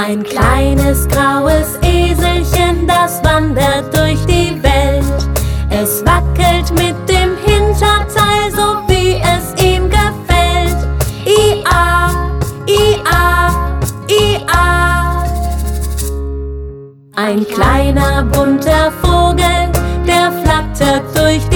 Ein kleines graues Eselchen, das wandert durch die Welt. Es wackelt mit dem Hinterteil, so wie es ihm gefällt. I-A, I-A, I-A. Ein kleiner bunter Vogel, der flattert durch die